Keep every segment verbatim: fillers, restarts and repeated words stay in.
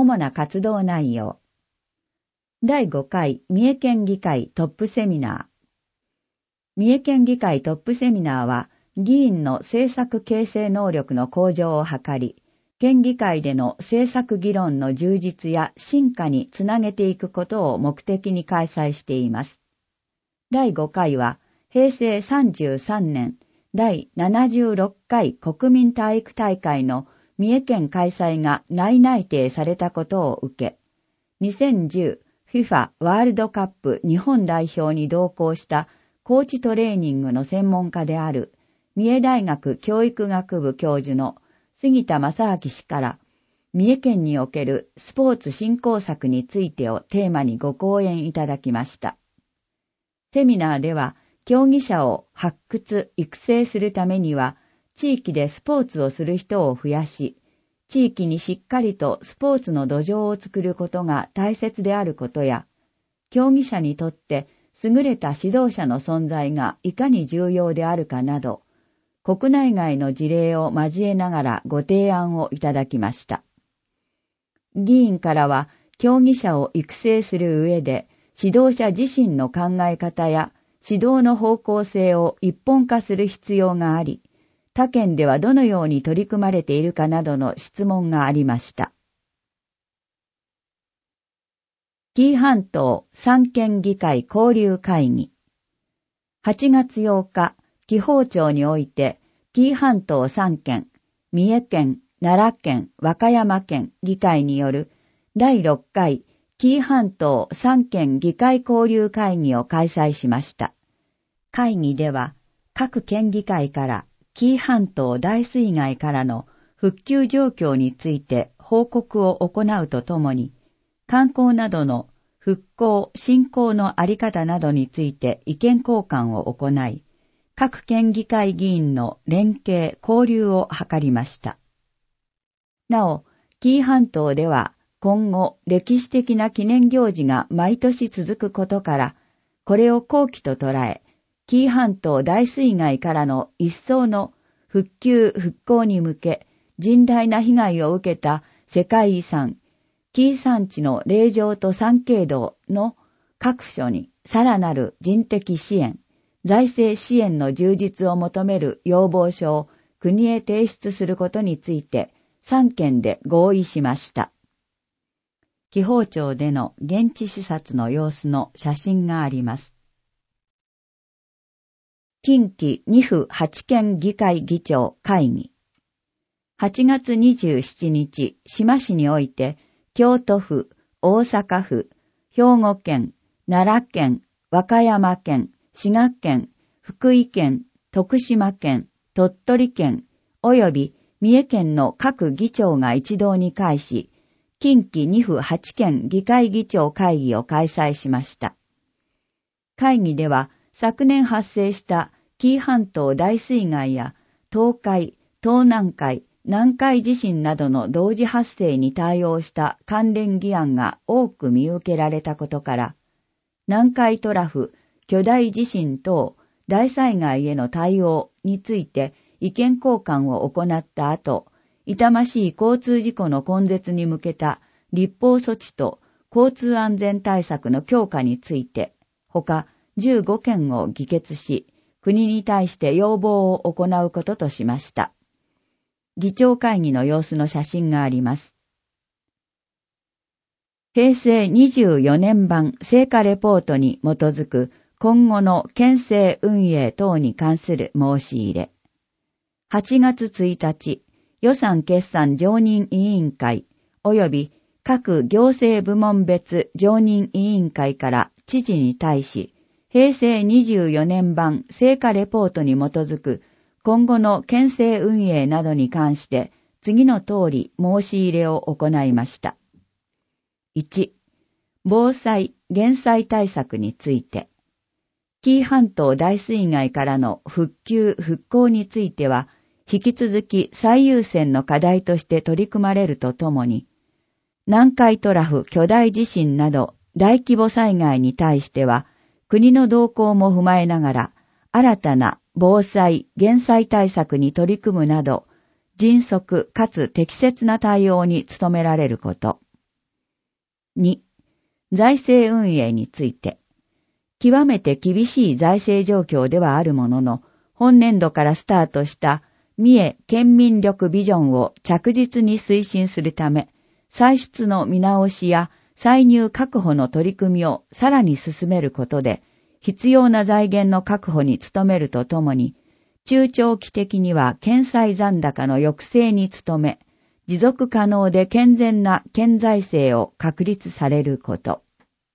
主な活動内容。だいごかい三重県議会トップセミナー。三重県議会トップセミナーは、議員の政策形成能力の向上を図り、県議会での政策議論の充実や進化につなげていくことを目的に開催しています。だいごかいは、へいせいさんじゅうさんねんだいななじゅうろっかい国民体育大会の三重県開催が内内定されたことを受け、にせんじゅうフィファ ワールドカップ日本代表に同行したコーチトレーニングの専門家である三重大学教育学部教授の杉田正明氏から三重県におけるスポーツ振興策についてをテーマにご講演いただきました。セミナーでは競技者を発掘・育成するためには地域でスポーツをする人を増やし、地域にしっかりとスポーツの土壌を作ることが大切であることや、競技者にとって優れた指導者の存在がいかに重要であるかなど、国内外の事例を交えながらご提案をいただきました。議員からは、競技者を育成する上で、指導者自身の考え方や指導の方向性を一本化する必要があり、他県ではどのように取り組まれているかなどの質問がありました。紀伊半島三県議会交流会議。はちがつようか、紀宝町において、紀伊半島三県、三重県、奈良県、和歌山県議会によるだいろっかい紀伊半島三県議会交流会議を開催しました。会議では、各県議会から紀伊半島大水害からの復旧状況について報告を行うとともに、観光などの復興・振興のあり方などについて意見交換を行い、各県議会議員の連携・交流を図りました。なお、紀伊半島では今後歴史的な記念行事が毎年続くことから、これを好機と捉え、紀伊半島大水害からの一層の復旧・復興に向け、甚大な被害を受けた世界遺産、紀伊山地の霊場と参詣道の各所にさらなる人的支援、財政支援の充実を求める要望書を国へ提出することについて三県で合意しました。紀宝町での現地視察の様子の写真があります。近畿に府はち県議会議長会議。はちがつにじゅうしちにち、志摩市において、京都府、大阪府、兵庫県、奈良県、和歌山県、滋賀県、福井県、徳島県、鳥取県、及び三重県の各議長が一堂に会し、近畿に府はち県議会議長会議を開催しました。会議では、昨年発生した紀伊半島大水害や東海、東南海、南海地震などの同時発生に対応した関連議案が多く見受けられたことから、南海トラフ、巨大地震等大災害への対応について意見交換を行った後、痛ましい交通事故の根絶に向けた立法措置と交通安全対策の強化について、他じゅうごけんを議決し、国に対して要望を行うこととしました。議長会議の様子の写真があります。へいせいにじゅうよねん版成果レポートに基づく今後の県政運営等に関する申し入れ。はちがつついたち、予算決算常任委員会及び各行政部門別常任委員会から知事に対し、へいせいにじゅうよねん版成果レポートに基づく今後の県政運営などに関して次の通り申し入れを行いました。いち、防災・減災対策について。紀伊半島大水害からの復旧・復興については、引き続き最優先の課題として取り組まれるとともに、南海トラフ巨大地震など大規模災害に対しては、国の動向も踏まえながら、新たな防災・減災対策に取り組むなど、迅速かつ適切な対応に努められること。 に、財政運営について、極めて厳しい財政状況ではあるものの、本年度からスタートした三重県民力ビジョンを着実に推進するため、歳出の見直しや歳入確保の取り組みをさらに進めることで、必要な財源の確保に努めるとともに、中長期的には県債残高の抑制に努め、持続可能で健全な県財政を確立されること。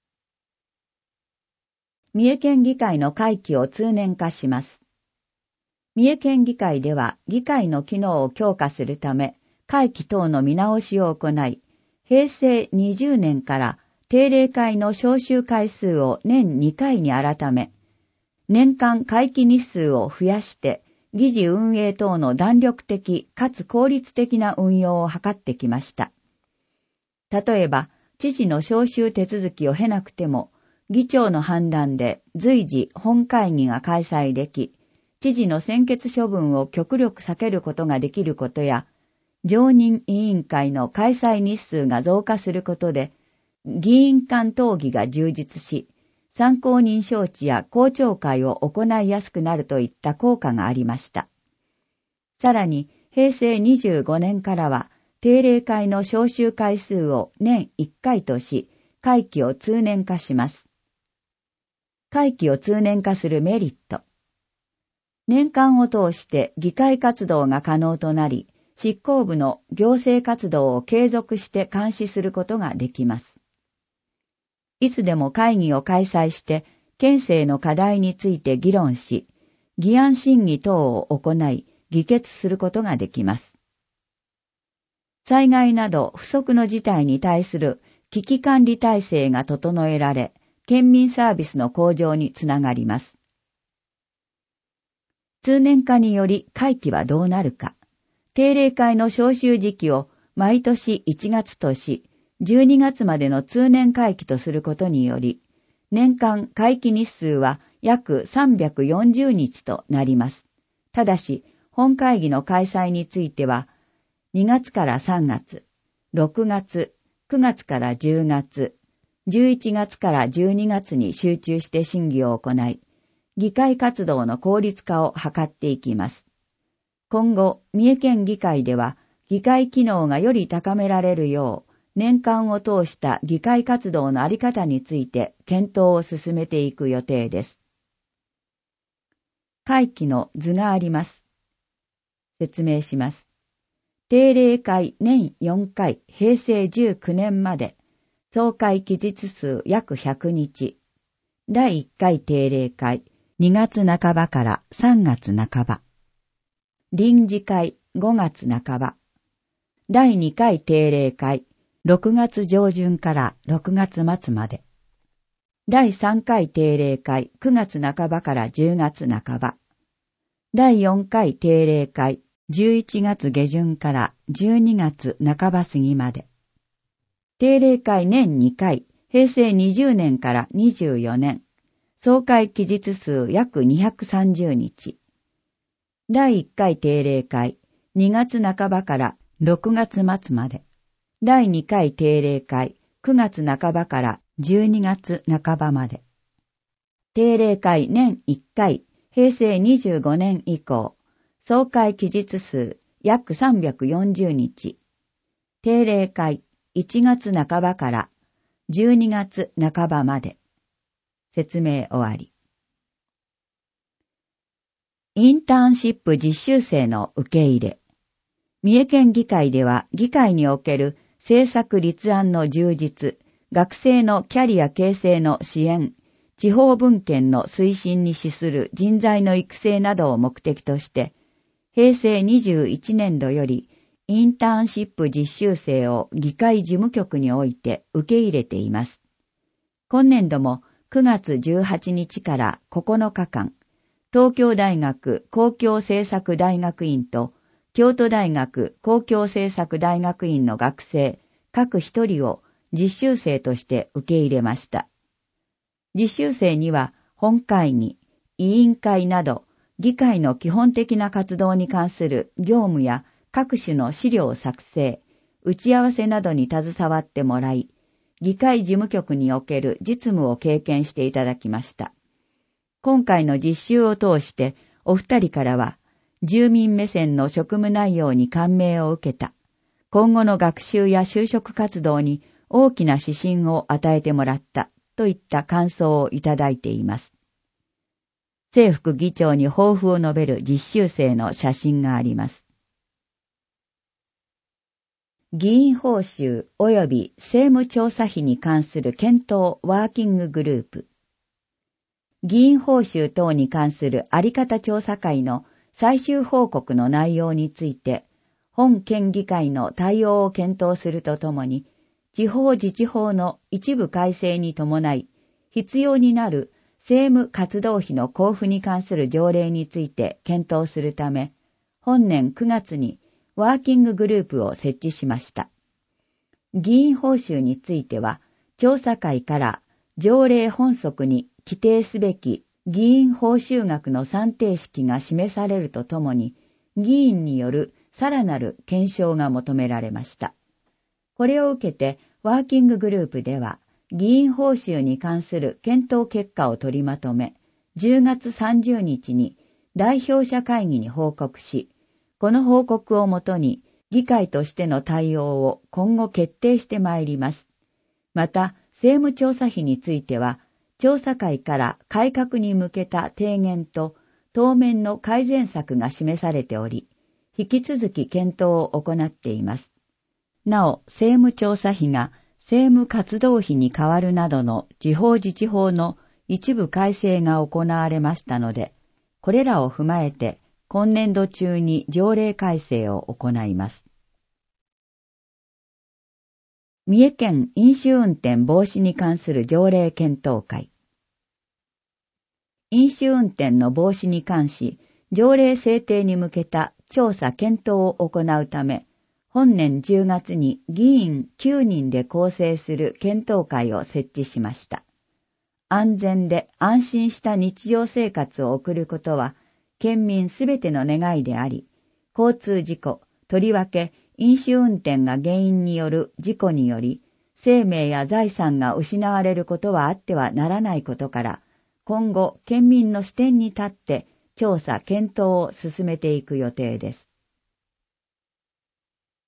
三重県議会の会期を通年化します。三重県議会では議会の機能を強化するため、会期等の見直しを行い、平成にじゅうねんから定例会の召集回数を年にかいに改め、年間会期日数を増やして、議事運営等の弾力的かつ効率的な運用を図ってきました。例えば、知事の召集手続きを経なくても、議長の判断で随時本会議が開催でき、知事の専決処分を極力避けることができることや、常任委員会の開催日数が増加することで、議員間討議が充実し、参考人招致や公聴会を行いやすくなるといった効果がありました。さらに、平成にじゅうごねんからは、定例会の召集回数を年いっかいとし、会期を通年化します。会期を通年化するメリット。年間を通して議会活動が可能となり、執行部の行政活動を継続して監視することができます。いつでも会議を開催して、県政の課題について議論し、議案審議等を行い、議決することができます。災害など不測の事態に対する危機管理体制が整えられ、県民サービスの向上につながります。通年化により会期はどうなるか。定例会の召集時期を毎年いちがつとし、じゅうにがつまでの通年会期とすることにより、年間会期日数は約さんびゃくよんじゅうにちとなります。ただし、本会議の開催については、にがつからさんがつ、ろくがつ、くがつからじゅうがつ、じゅういちがつからじゅうにがつに集中して審議を行い、議会活動の効率化を図っていきます。今後、三重県議会では、議会機能がより高められるよう、年間を通した議会活動のあり方について検討を進めていく予定です。会期の図があります。説明します。定例会年よんかい、平成じゅうきゅうねんまで、総会期日数約ひゃくにち。だいいっかい定例会、にがつなかばからさんがつなかば。臨時会、ごがつなかば。だいにかい定例会、ろくがつじょうじゅんからろくがつまつまで。だいさんかい定例会、くがつなかばからじゅうがつなかば。だいよんかい定例会、じゅういちがつげじゅんからじゅうにがつなかば過ぎまで。定例会年にかい、平成にじゅうねんからにじゅうよねん。総会期日数約にひゃくさんじゅうにち。だいいっかい定例会、にがつなかばからろくがつまつまで。だいにかい定例会、くがつなかばからじゅうにがつなかばまで。定例会年いっかい、平成にじゅうごねん以降、総会期日数約さんびゃくよんじゅうにち。定例会いちがつなかばからじゅうにがつなかばまで。説明終わり。インターンシップ実習生の受け入れ。三重県議会では議会における政策立案の充実、学生のキャリア形成の支援、地方分権の推進に資する人材の育成などを目的として、平成にじゅういちねんどよりインターンシップ実習生を議会事務局において受け入れています。今年度もくがつじゅうはちにちからここのかかん、東京大学公共政策大学院と京都大学公共政策大学院の学生各一人を実習生として受け入れました。実習生には本会議、委員会など議会の基本的な活動に関する業務や各種の資料作成、打ち合わせなどに携わってもらい、 議会事務局における実務を経験していただきました。今回の実習を通してお二人からは、住民目線の職務内容に感銘を受けた。今後の学習や就職活動に大きな指針を与えてもらったといった感想をいただいています。正副議長に抱負を述べる実習生の写真があります。議員報酬及び政務調査費に関する検討ワーキンググループ。議員報酬等に関するあり方調査会の最終報告の内容について、本県議会の対応を検討するとともに、地方自治法の一部改正に伴い、必要になる政務活動費の交付に関する条例について検討するため、本年くがつにワーキンググループを設置しました。議員報酬については、調査会から条例本則に規定すべき議員報酬額の算定式が示されるとともに、議員によるさらなる検証が求められました。これを受けて、ワーキンググループでは、議員報酬に関する検討結果を取りまとめ、じゅうがつさんじゅうにちに代表者会議に報告し、この報告をもとに議会としての対応を今後決定してまいります。また、政務調査費については、調査会から改革に向けた提言と当面の改善策が示されており、引き続き検討を行っています。なお、政務調査費が政務活動費に代わるなどの地方自治法の一部改正が行われましたので、これらを踏まえて今年度中に条例改正を行います。三重県飲酒運転防止に関する条例検討会。飲酒運転の防止に関し、条例制定に向けた調査検討を行うため、本年じゅうがつに議員きゅうにんで構成する検討会を設置しました。安全で安心した日常生活を送ることは、県民すべての願いであり、交通事故、とりわけ飲酒運転が原因による事故により、生命や財産が失われることはあってはならないことから、今後県民の視点に立って調査検討を進めていく予定です。